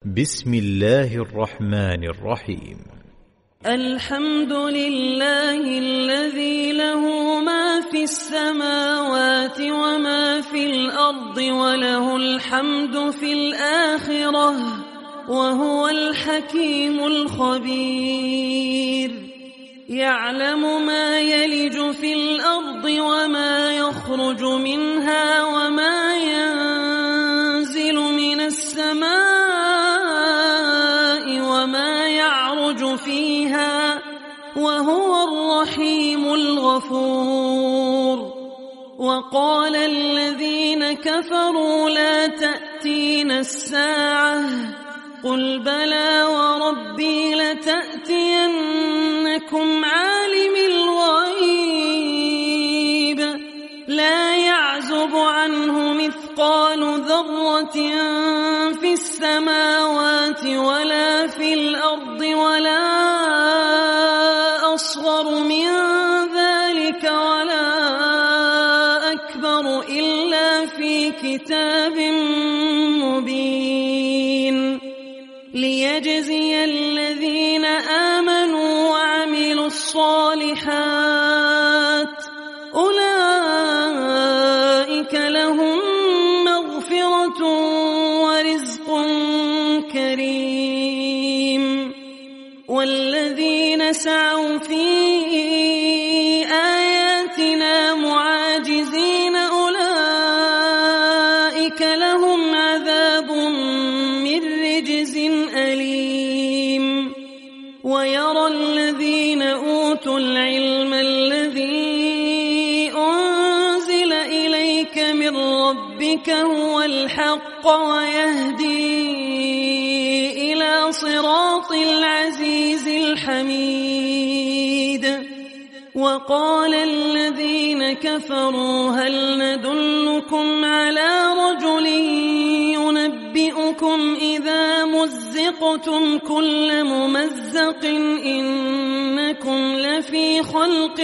بسم الله الرحمن الرحيم. الحمد لله الذي له ما في السماوات وما في الأرض وله الحمد في الآخرة وهو الحكيم الخبير. يعلم ما يلج في الأرض وما يخرج منها وما ينزل من السماء وما يعرج فيها وهو الرحيم الغفور. وقال الذين كفروا لا تأتينا الساعة قل بلى وربي لتأتينكم عالم الغيب لا يعزب عنه مثقال ذرة في السماوات ولا في الأرض ولا أصغر من ذلك ولا أكبر إلا في كتاب مبين. ليجزي الذين آمنوا وعملوا الصالحات أولئك لهم مغفرة ورزق كريم. والذين سعوا في آياتنا معاجزين أولئك لهم عذاب من رجز أليم. ويرى الذين أوتوا العلم الذي أنزل إليك من ربك هو الحق ويهدي إلى صراط العزيز الحميد. وقال الذين كفروا هل ندلكم على رجل ينبئكم إذا مزقتم كل ممزق إنكم لفي خلق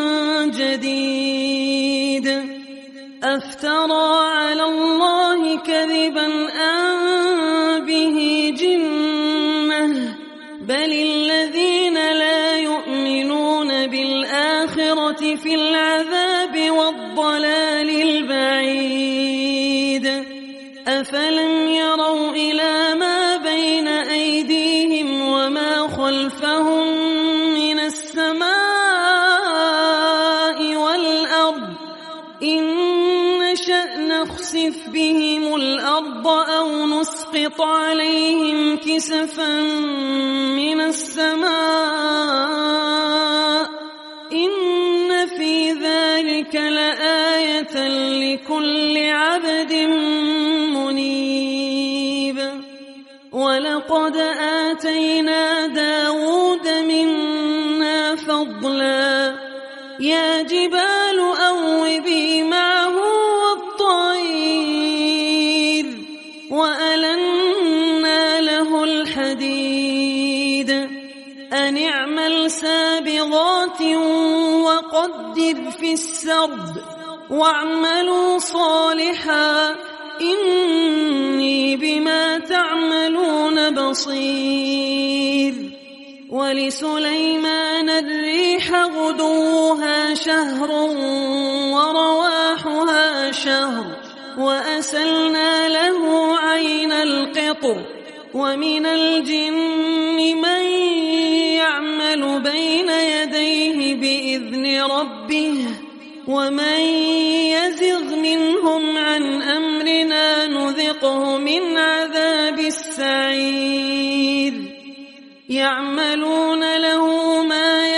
جديد. أفترى على الله كذبا أم به جنة بل الذين لا يؤمنون بالآخرة في العذاب والضلال البعيد. أفلم يروا إلى ما بين أيديهم وما خلفهم من السماء والأرض إن نشأ نخسف بهم الأرض أو نسقط عليهم كسفا من السماء إن في ذلك لآية لكل عبد منيب. ولقد آتينا داود منا فضلا يا جبال أوبي معه والطير وألنا له الحديد أن اعمل سابغات وقدر في السرد واعملوا صالحا إني بما تعملون بصير. ولسليمان الريح غدوها شهر ورواحها شهر وأسلنا له عين القطر. ومن الجن من يعمل بين يديه بإذن ربه ومن يزغ منهم عن أمرنا نذقه من عذاب السعير. يعملون له ما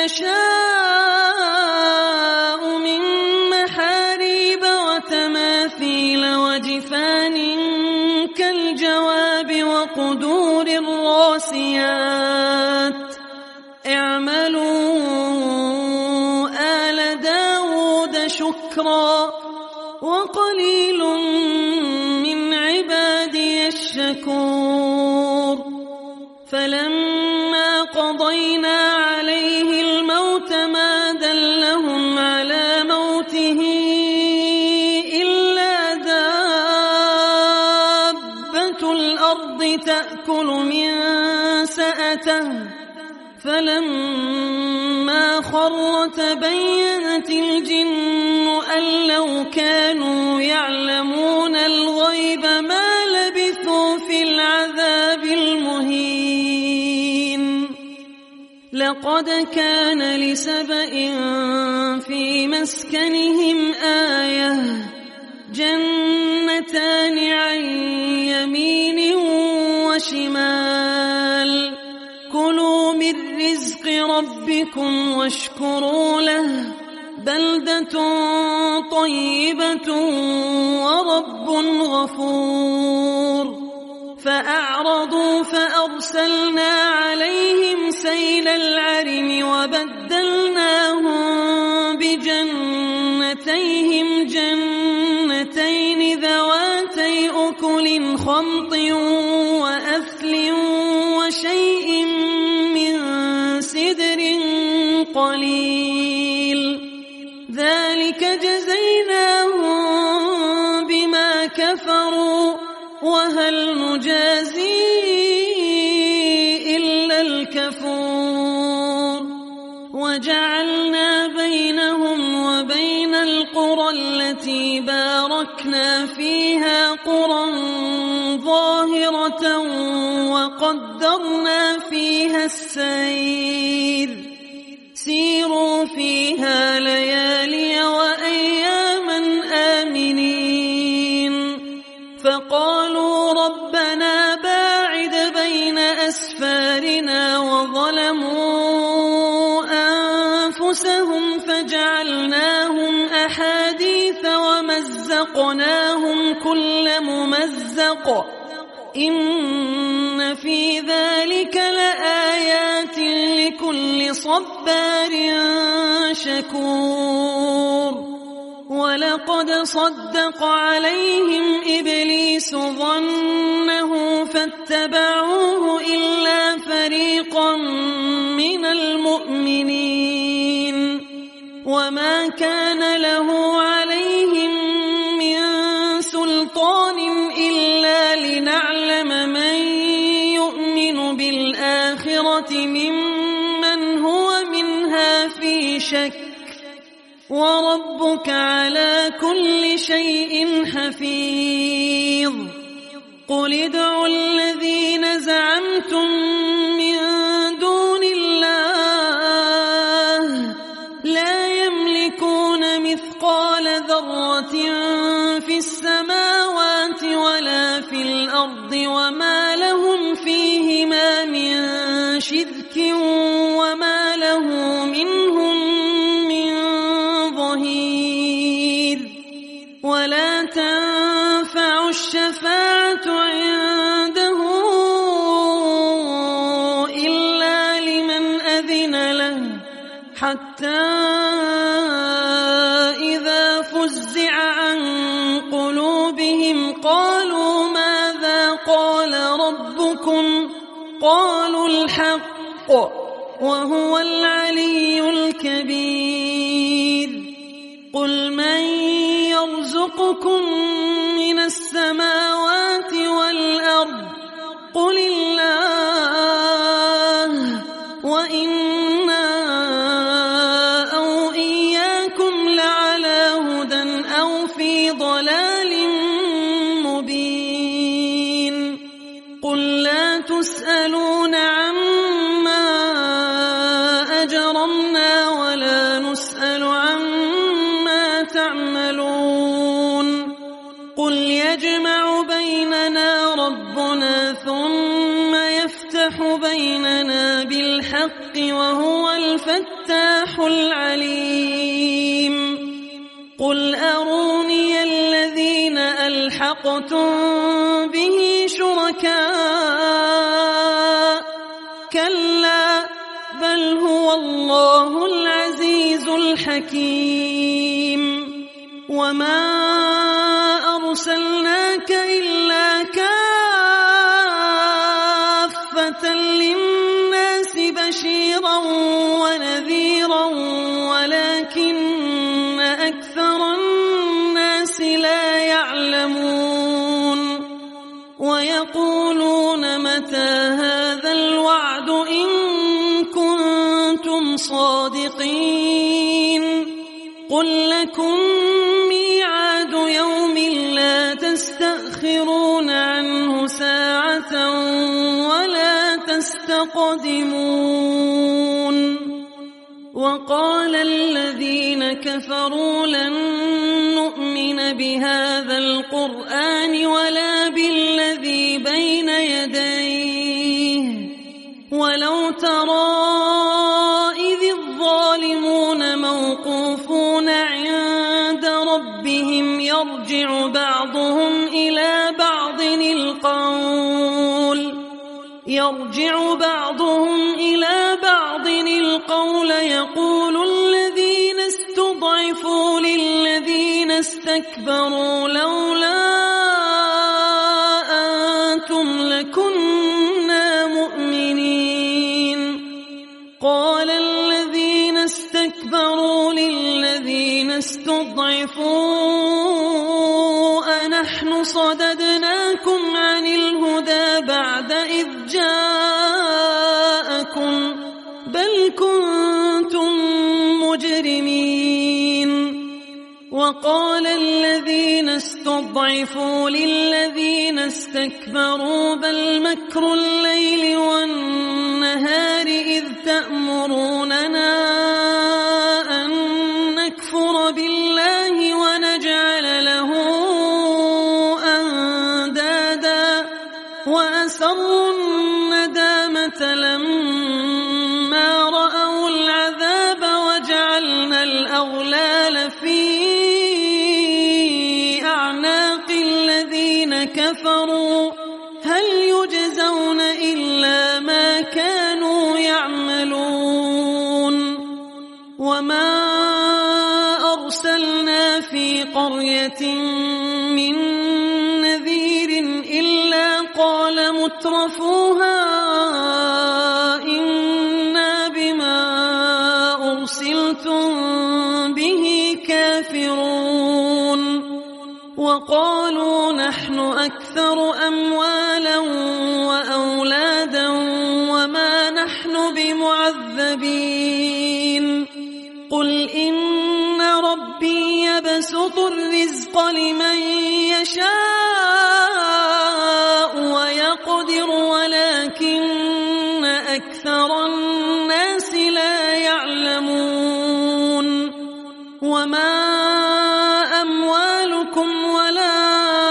يشاء من محاريب وتماثيل وجفان كالجواب وقدور الراسيات. اعملوا آل داود شكرا وقليل من عبادي الشكور. فلما قضينا عليه الموت ما دلهم على موته إلا دابة الأرض تأكل من سأته فلما خر تبينت الجن أن لو كانوا يعلمون الغيب ما لبثوا في العذاب المهين. لقد كان لسبإ في مسكنهم آية جنتان عن يمين وشمال كلوا من رزق ربكم واشكروا له بلدة طيبة ورب غفور. فأعرضوا فأرسلنا عليهم سيل العرم وبدلناهم بجنتيهم جنتين ذواتي أكل خمط وأثل وشيء من سدر قليل ذلك جزيناهم بما كفروا وهل نجازي إلا الكفور. وجعلنا بينهم وبين القرى التي باركنا فيها قرى ظاهرة وقدرنا فيها السير سيروا فيها ليالي وأياما آمنين. فقالوا ربنا باعد بين أسفارنا وظلموا أنفسهم فجعلناهم أحاديث ومزقناهم كل ممزق إن في ذلك لآيات لكل صبار شكور. ولقد صدق عليهم إبليس ظنه فاتبعوه إلا فريقا من المؤمنين وما كان له عليهم من سلطان إلا لنعلم من يؤمن بالآخرة ممن هو منها في شك وربك على كل شيء حفيظ. قل ادعوا الذين زعمتم من دون الله لا يملكون مثقال ذرة في السماوات ولا في الأرض وما لهم فيهما من شرك وما له منهم ولا تنفع الشفاعة عنده إلا لمن أذن له حتى إذا فزع عن قلوبهم قالوا ماذا قال ربكم قالوا الحق وهو العلي الكبير. قل من يرزقكم من السماوات والأرض قل الله وإنا أو إياكم لعلى هدى أو في ضلال مبين. قل لا تسألون عما أجرمنا ولا نسأل عما تعملون. قل يجمع بيننا ربنا ثم يفتح بيننا بالحق وهو الفتاح العليم. قل أروني الذين ألحقتم به شركاء كلا بل هو الله العزيز الحكيم. وما أرسلناك إلا كافة للناس بشيرا ونذيرا ولكن أكثر الناس لا يعلمون. ويقولون متى صادقين قل لكم ميعاد يوم لا تستأخرون عنه ساعة ولا تستقدمون وقال الذين كفروا لن نؤمن بهذا القرآن ولا بالذي بين يديه ولو ترى إذ الظالمون موقوفون عند ربهم يرجع بعضهم إلى بعض القول يقول الذين استضعفوا للذين استكبروا لولا أنتم لكنا مؤمنين قال الذين استكبروا للذين استضعفوا أنحن صددناكم عن الهدى بعد إذ جاءكم بل كنتم مجرمين وقال الذين استضعفوا للذين استكبروا بل مكر الليل والنهار إذ تأمروننا أن نكفر بالله ونجعل له أندادا وأسروا الندامة لما رأوا العذاب وجعلنا الأغلال في أعناق الذين كفروا هل يجزون إلا ما كانوا يعملون وما أرسلنا في قرية من نذير إلا قال مترفوها إنا بما أرسلتم به كافرون وقالوا نحن أكثر أموالا وأولادا وما نحن بمعذبين قل إن ربي يبسط الرزق لمن يشاء ويقدر ولكن أكثر الناس لا يعلمون وما أموالكم ولا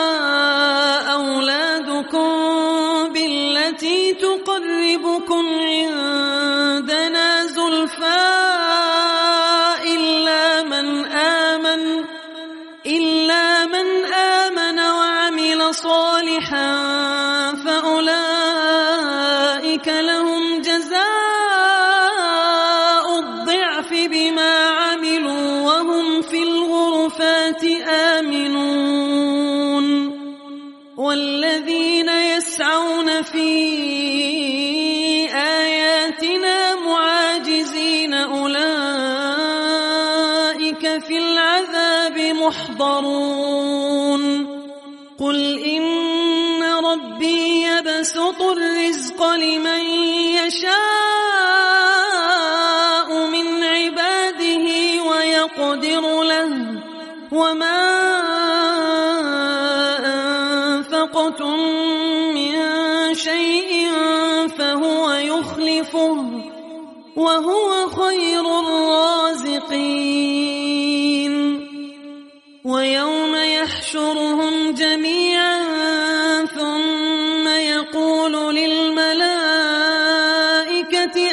أولادكم بالتي تقربكم عندنا زلفى إلا من آمن وعمل صالحا فأولئك لهم جزاء الضعف بما عملوا وهم في الغرفات آمنون والذين يسعون في آياتنا معاجزين أولئك في العذاب محضرون قل إن ربي يبسط الرزق لمن يشاء من عباده ويقدر له وما أنفقتم من شيء فهو يخلفه وهو خير الرازقين ويوم يحشرهم جميعا ثم يقول للملائكة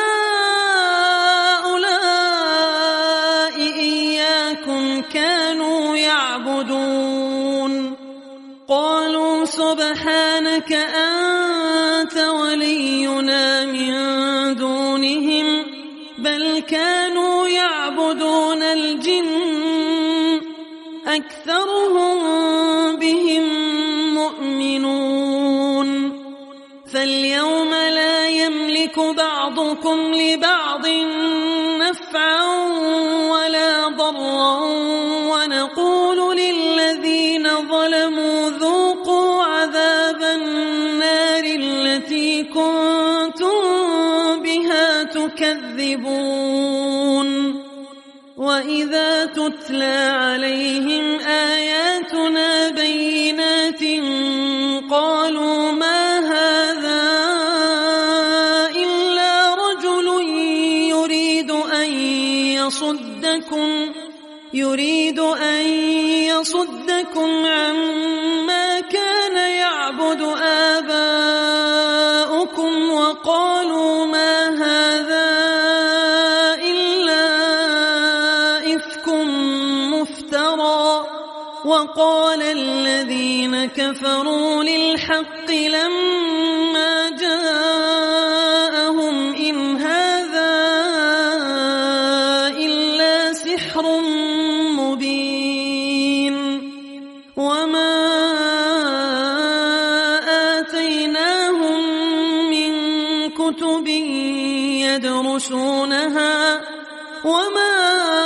أهؤلاء إياكم كانوا يعبدون قالوا سبحانك أنت ولينا من دونهم بل كانوا يعبدون الجن أكثرهم بهم مؤمنون فاليوم لا يملك بعضكم لبعض نفعا ولا ضرا ونقول للذين ظلموا ذوقوا عذاب النار التي كنتم بها تكذبون تكذبون وإذا تتلى عليهم آياتنا بينات قالوا ما هذا إلا رجل يريد أن يصدكم عما كان يعبد آباؤكم وقالوا ما هذا إلا إفك مفترى وقال الذين كفروا للحق لما جاءهم إن هذا إلا سحر مبين وما آتيناهم من كتب يدرسونها وما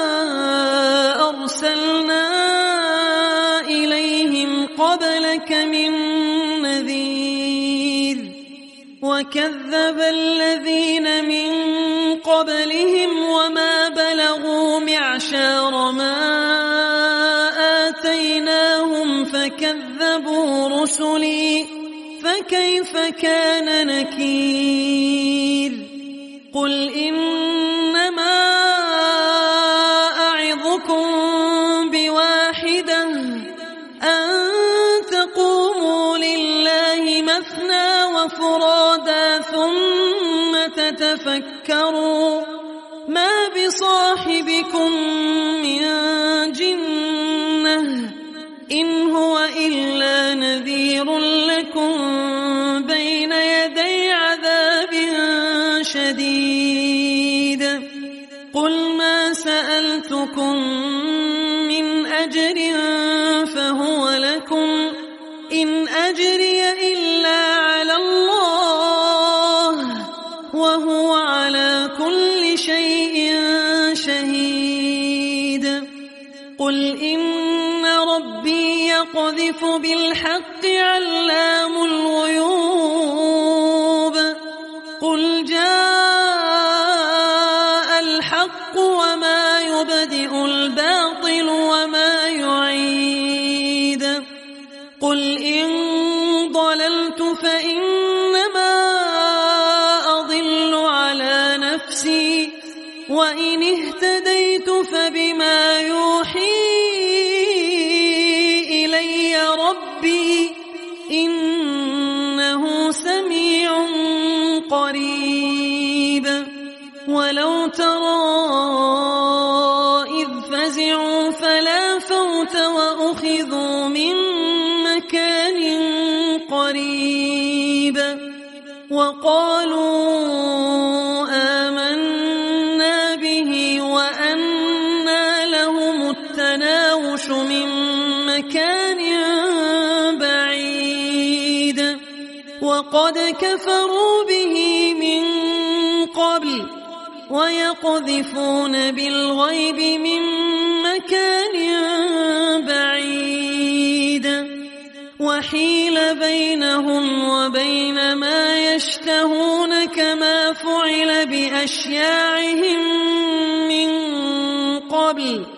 أرسلنا إليهم قبلك من نذير وكذب الذين من قبلهم وما بلغوا معشار ما آتيناهم فكذبوا رسلي فكيف كان نكير قل إنما أعظكم بواحدة أن تقوموا لله مثنى وفرادا ثم تتفكروا ما بصاحبكم من جنة إن هو إلا نذير لكم بين يدي عذاب شديد قل ما سألتكم من أجر فهو لكم إن أجري إلا على الله وهو على كل شيء شهيد قل إن ربي يقذف بالحق علام الغيوب قل جاء الحق وما يبدئ الباطل وما يعيد قل إن ضللت فإنما أضل على نفسي وإن اهتديت فبما يوحي إلي ربي إنه سميع قريب ولو ترى إذ فزعوا فلا فوت وأخذوا من مكان قريب وقالوا آمنا به وأنى لهم التناوش من مكان بعيد وقد كفروا به من قبل ويقذفون بالغيب من مكان بعيد وحيل بينهم وبين ما يشتهون كما فعل بأشياعهم من قبل